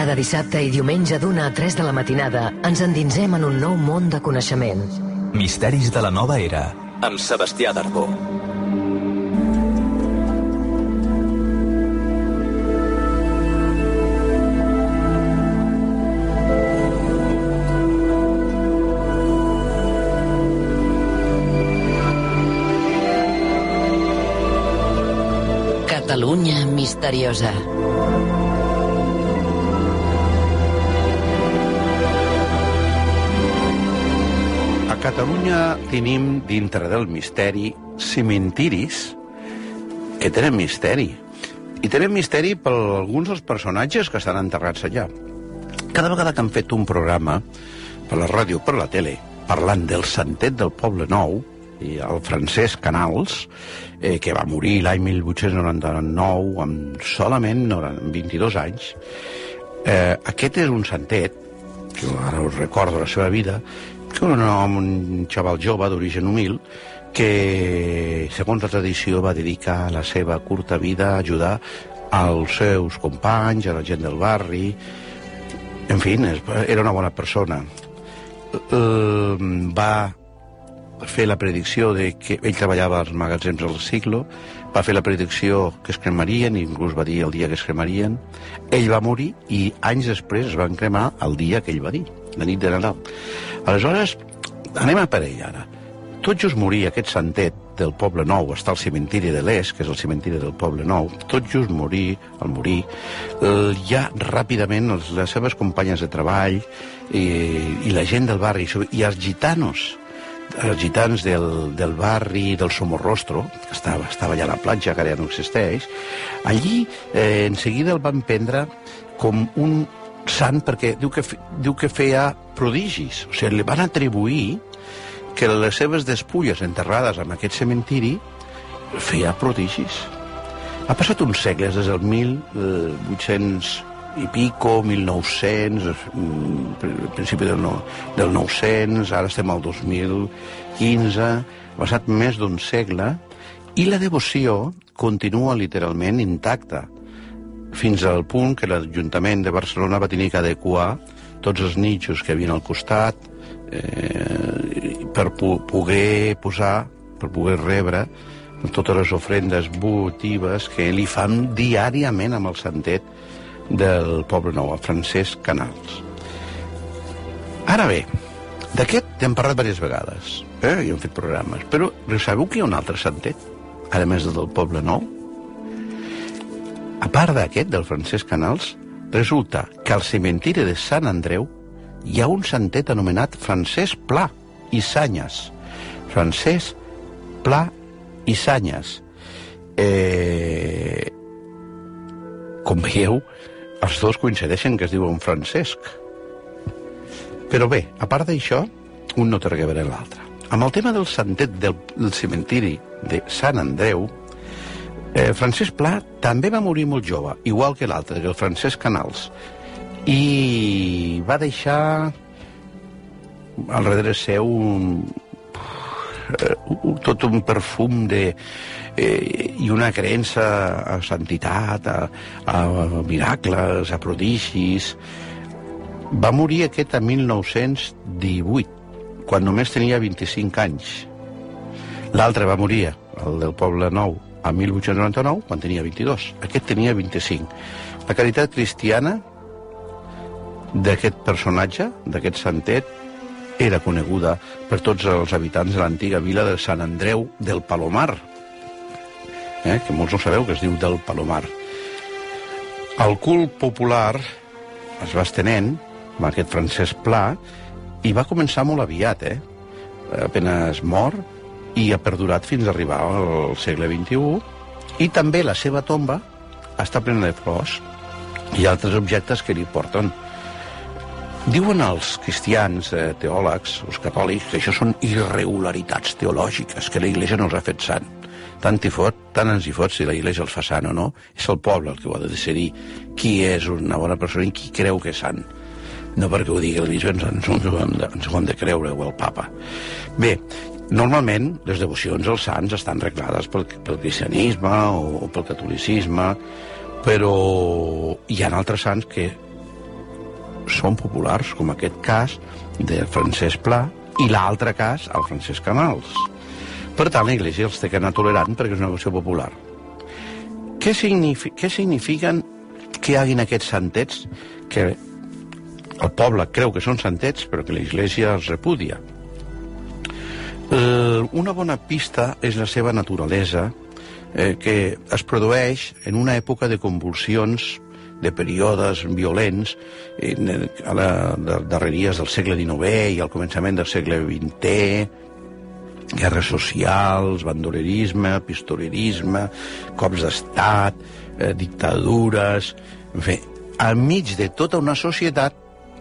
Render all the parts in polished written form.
Cada dissabte i diumenge d'1 a 3 de la matinada ens endinsem en un nou món de coneixement. Misteris de la nova era, amb Sebastià Darbó. Catalunya misteriosa. A Catalunya tenim, dintre del misteri, cementiris que tenen misteri. I tenen misteri per alguns dels personatges que estan enterrats allà. Cada vegada que han fet un programa per la ràdio o per la tele parlant del santet del Poble Nou, i el Francesc Canals, que va morir l'any 1899 amb solament 22 anys, aquest és un santet, que ara us recordo la seva vida, que un xaval jove d'origen humil que, segons la tradició, va dedicar la seva curta vida a ajudar als seus companys, a la gent del barri. En fi, era una bona persona. Va fer la predicció de que ell treballava als magatzems del Siglo, va fer la predicció que es cremarien, i inclús va dir el dia que es cremarien. Ell va morir i anys després es van cremar el dia que ell va dir, la nit de Nadal. Aleshores, anem a per ell ara. Tot just morir aquest santet del Poble Nou, està al cementiri de l'Est, que és el cementiri del Poble Nou, tot just morir, ja ràpidament les seves companyes de treball i la gent del barri, i els gitanos del barri del Somorrostro, que estava allà a la platja, que ara ja no existeix, allí en seguida el van prendre com un sant perquè diu que feia prodigis. O sigui, li van atribuir que les seves despulles enterrades en aquest cementiri feia prodigis. Ha passat uns segles, des del 1800 i pico, 1900, principi del 900, ara estem al 2015, ha passat més d'un segle, i la devoció continua literalment intacta, fins al punt que l'Ajuntament de Barcelona va tenir que adequar tots els nitxos que havien al costat per poder posar, per poder rebre totes les ofrendes votives que li fan diàriament amb el santet del Poble Nou, el Francesc Canals. Ara bé, d'aquest hem parlat diverses vegades, i hem fet programes, però sabeu que hi ha un altre santet, a més del Poble Nou? A part d'aquest, del Francesc Canals, resulta que al cementiri de Sant Andreu hi ha un santet anomenat Francesc Pla i Sanyes. Francesc Pla i Sanyes. Com veieu, els dos coincideixen que es diuen Francesc. Però bé, a part d'això, un no té res a veure l'altre. Amb el tema del santet del cementiri de Sant Andreu, Francesc Pla també va morir molt jove, igual que l'altre, el Francesc Canals, i va deixar al darrere seu tot un perfum i una creença a santitat, a miracles, a prodigis. Va morir aquest a 1918, quan només tenia 25 anys. L'altre va morir, el del Poble Nou, a 1899, quan tenia 22. Aquest tenia 25. La caritat cristiana d'aquest personatge, d'aquest santet, era coneguda per tots els habitants de l'antiga vila de Sant Andreu del Palomar, que molts no sabeu que es diu del Palomar. El cult popular es va estenent amb aquest Francesc Pla i va començar molt aviat, apenas mort, i ha perdurat fins a arribar al segle XXI, i també la seva tomba està plena de flors i altres objectes que li porten. Diuen els cristians, teòlegs, els catòlics, que això són irregularitats teològiques, que la Iglesia no els ha fet sant. Tant ens hi fot si la Iglesia els fa sant o no, és el poble el que ho ha de decidir qui és una bona persona i qui creu que és sant. No perquè ho digui el bisbe, ens ho hem de creure, o el papa. Bé, normalment les devocions als sants estan reglades pel cristianisme o pel catolicisme, però hi ha altres sants que són populars, com aquest cas del Francesc Pla i l'altre cas, el Francesc Canals. Per tant, la Iglesia els té que anar tolerant perquè és una qüestió popular. Què signifiquen que hi hagin aquests santets que el poble creu que són santets però que la Iglesia els repudia? Una bona pista és la seva naturalesa, que es produeix en una època de convulsions, de períodes violents, a les darreries del segle XIX i al començament del segle XX, guerres socials, bandolerisme, pistolerisme, cops d'estat, dictadures... En fi, enmig de tota una societat,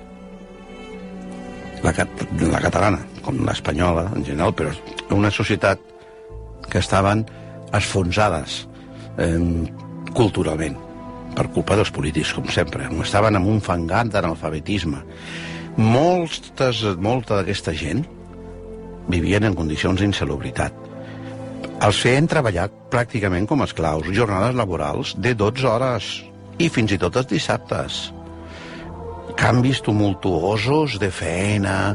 la catalana, com l'espanyola en general, però una societat que estaven esfonsades culturalment, per culpa dels polítics, com sempre. Estaven amb un fangat d'analfabetisme. Molta d'aquesta gent vivien en condicions d'insalubritat. Els feien treballar pràcticament com a esclaus, jornades laborals de 12 hores, i fins i tot els dissabtes. Canvis tumultuosos de feina,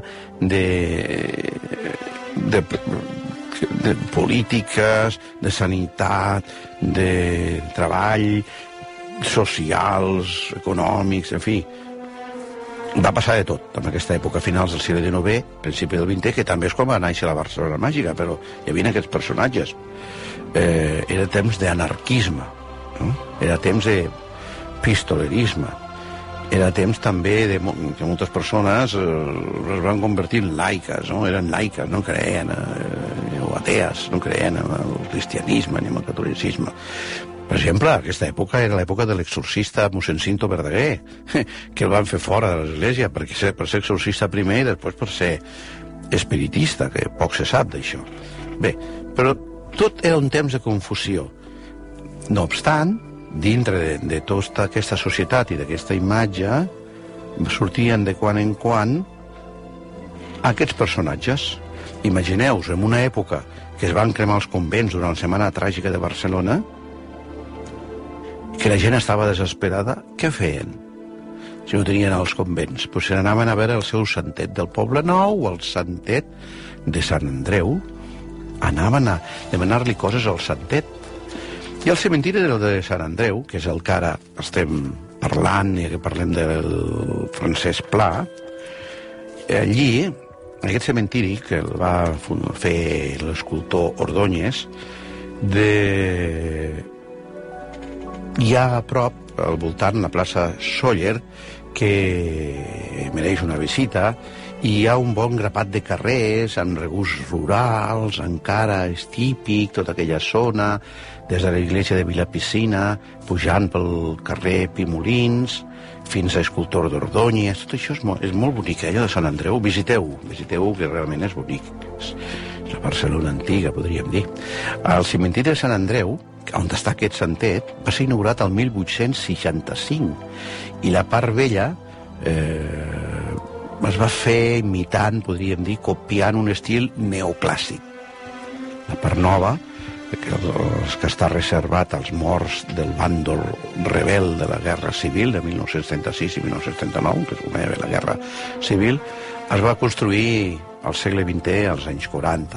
de polítiques, de sanitat, de treball, socials, econòmics, en fi. Va passar de tot en aquesta època, finals del segle XIX, principi del XX, que també és com va néixer la Barcelona Màgica, però hi havia aquests personatges. Era temps d'anarquisme, no? Era temps de pistolerisme, era temps també que moltes persones es van convertir en laiques, no? Eren laiques, no creien, o atees, no creien en el cristianisme ni en el catolicisme. Per exemple, aquesta època era l'època de l'exorcista mossèn Cinto Verdaguer, que el van fer fora de l'església per ser exorcista primer i després per ser espiritista, que poc se sap d'això. Bé, però tot era un temps de confusió. No obstant, dintre de tota aquesta societat i d'aquesta imatge sortien de quan en quan aquests personatges. Imagineu-vos, en una època que es van cremar els convents durant la Setmana Tràgica de Barcelona, que la gent estava desesperada, què feien? Si no tenien els convents, doncs se n'anaven a veure el seu santet del Poble Nou, el santet de Sant Andreu, anaven a demanar-li coses al santet. I el cementiri de Sant Andreu, que és el que ara estem parlant, i que parlem del Francesc Pla, allí, en aquest cementiri, que el va fer l'escultor Ordóñez, hi ha a prop, al voltant, la plaça Sóller, que mereix una visita, i hi ha un bon grapat de carrers amb regust rurals, encara és típic, tota aquella zona, des de l'església de Vilapicina, pujant pel carrer Pimolins, fins a Escultor d'Ordóñez. Tot això és molt bonic, allò de Sant Andreu. Visiteu, que realment és bonic. És la Barcelona antiga, podríem dir. El cementiri de Sant Andreu, on està aquest santet, va ser inaugurat el 1865 i la part vella es va fer imitant, podríem dir, copiant un estil neoclàssic. La part nova, que està reservat als morts del bàndol rebel de la Guerra Civil de 1936 i 1939, que és una de la Guerra Civil, es va construir al segle XX, als anys 40.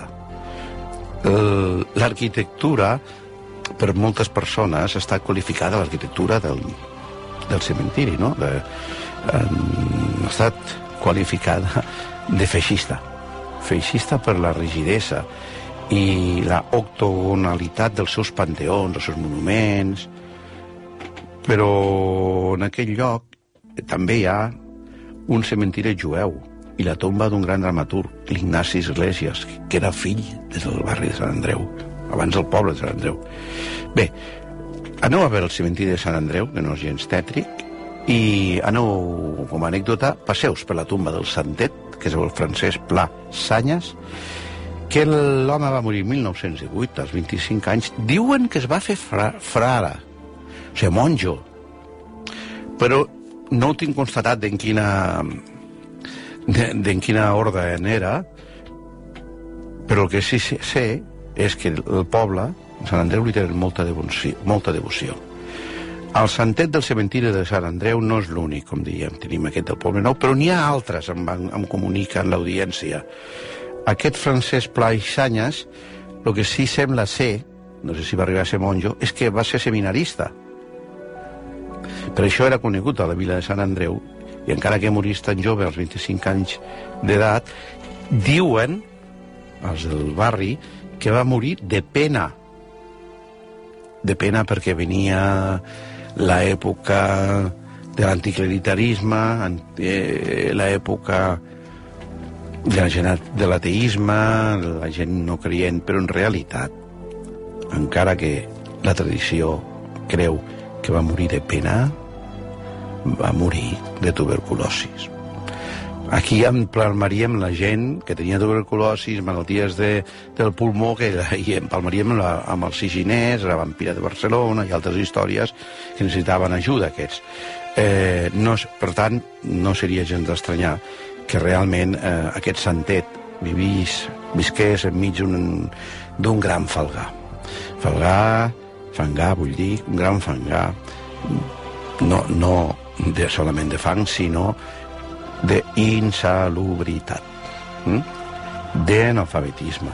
L'arquitectura, per moltes persones, està qualificada l'arquitectura del cementiri, no? Ha estat qualificada de feixista. Feixista per la rigidesa i la octogonalitat dels seus panteons, dels seus monuments. Però en aquell lloc també hi ha un cementiri jueu i la tomba d'un gran dramaturg, l'Ignasi Iglesias, que era fill del barri de Sant Andreu, abans del poble de Sant Andreu. Bé, aneu a veure el cementiri de Sant Andreu, que no és gens tètric, i aneu, com a anècdota, passeus per la tomba del santet, que és el Francesc Pla Sanyes, que l'home va morir en 1918, als 25 anys. Diuen que es va fer frare, o sigui, monjo, però no ho tinc constatat d'en quina ordre era, però el que sí sé és que el poble, Sant Andreu, li tenen molta devoció. El santet del cementiri de Sant Andreu no és l'únic, com dèiem, tenim aquest del Poble Nou, però n'hi ha altres, em comuniquen l'audiència. Aquest Francesc Pla i Sanyes, el que sí sembla ser, no sé si va arribar a ser monjo, és que va ser seminarista. Per això era conegut a la vila de Sant Andreu, i encara que morís tan jove, als 25 anys d'edat, diuen, els del barri, que va morir de pena. De pena perquè venia l'època de l'anticleritarisme, l'època de l'ateisme, la gent no creient, però en realitat, encara que la tradició creu que va morir de pena, va morir de tuberculosis. Aquí empalmaríem la gent que tenia tuberculosis, malalties del pulmó, i empalmaríem amb el Siginès, la vampira de Barcelona i altres històries que necessitaven ajuda, aquests. Per tant, no seria gens d'estranyar que realment aquest santet visqués enmig d'un gran falgar. Fangar, vull dir, un gran fangar, no solament de fang, sinó d'insalubritat, d'analfabetisme,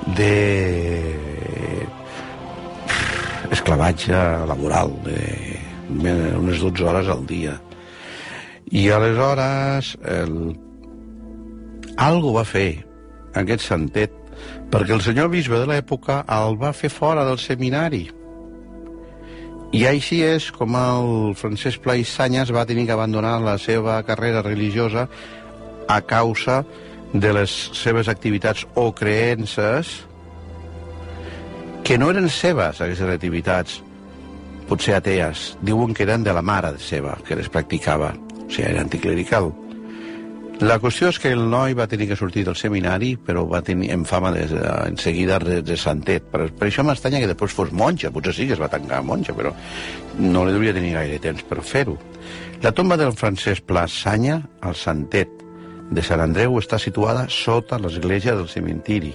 d'esclavatge laboral, unes 12 hores al dia. I aleshores algú va fer aquest santet perquè el senyor bisbe de l'època el va fer fora del seminari. I així és com el Francesc Pla i Sanyes va tenir que abandonar la seva carrera religiosa a causa de les seves activitats o creences que no eren seves, aquestes activitats, potser atees. Diuen que eren de la mare seva, que les practicava, o sigui, era anticlerical. La qüestió és que el noi va tenir que sortir del seminari, però va tenir en fama en seguida de santet. Per això m'estranya que després fos monja, potser sí que es va tancar monja, però no li devia tenir gaire temps per fer-ho. La tomba del Francesc Pla Sanya, al santet de Sant Andreu, està situada sota l'església del cementiri,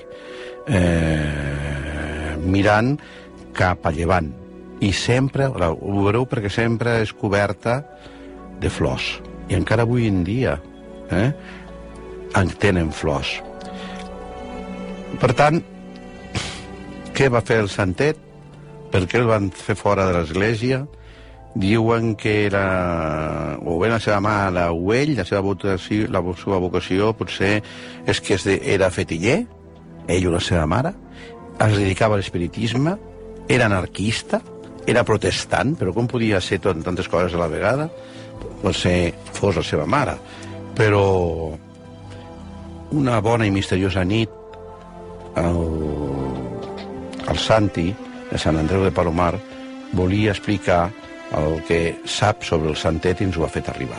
mirant cap a llevant. I sempre, ho veureu perquè sempre és coberta de flors. I encara avui en dia en tenen flors. Per tant, què va fer el santet? Per què el van fer fora de l'església? Diuen que era o bé la seva mare o ell, la seva vocació potser és que era fetiller, ell o la seva mare, es dedicava a l'espiritisme, era anarquista, era protestant, però com podia ser tantes coses a la vegada? Potser fos la seva mare. Però una bona i misteriosa nit el Santi de Sant Andreu de Palomar volia explicar el que sap sobre el santet i ens ho ha fet arribar.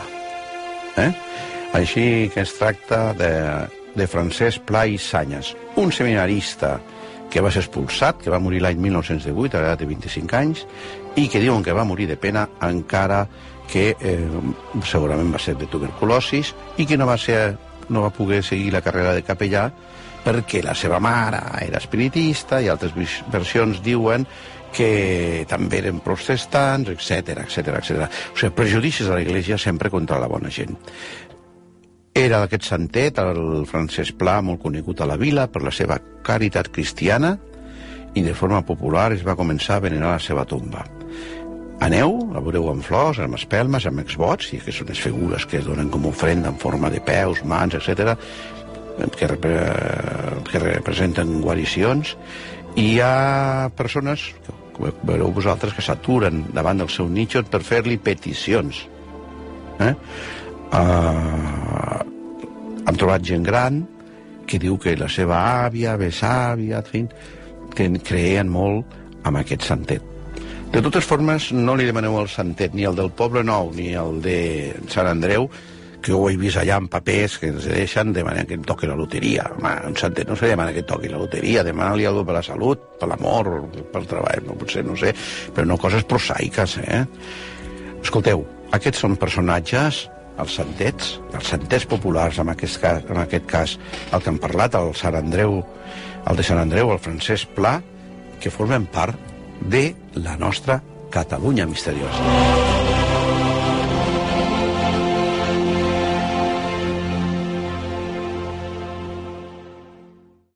Així que es tracta de Francesc Pla i Sanyes, un seminarista que va ser expulsat, que va morir l'any 1918 a l'edat de 25 anys i que diuen que va morir de pena encara que segurament va ser de tuberculosis i que no va poder seguir la carrera de capellà perquè la seva mare era espiritista i altres versions diuen que també eren protestants, etc. O sigui, prejudicis de l'Església sempre contra la bona gent. Era d'aquest santet, el Francesc Pla, molt conegut a la vila per la seva caritat cristiana i de forma popular es va començar a venerar la seva tomba. Aneu, la veureu amb flors, amb espelmes, amb exvots, i que són les figures que es donen com ofrenda en forma de peus, mans, etc., que representen guaricions, i hi ha persones, que veureu vosaltres, que s'aturen davant del seu nicho per fer-li peticions. Hem trobat gent gran que diu que la seva àvia, besàvia, en fi, que creien molt amb aquest santet. De totes formes, no li demaneu el santet, ni el del Poble Nou, ni el de Sant Andreu, que ho he vist allà en papers que ens deixen demanar que em toqui la loteria. Home, un santet no se demana que toqui la loteria, demana-li alguna per la salut, per l'amor, pel treball, no, potser, no sé, però no coses prosaiques, Escolteu, aquests són personatges, els santets populars, en aquest cas, el que han parlat, el de Sant Andreu, el Francesc Pla, que formen part de la nostra Catalunya Misteriosa.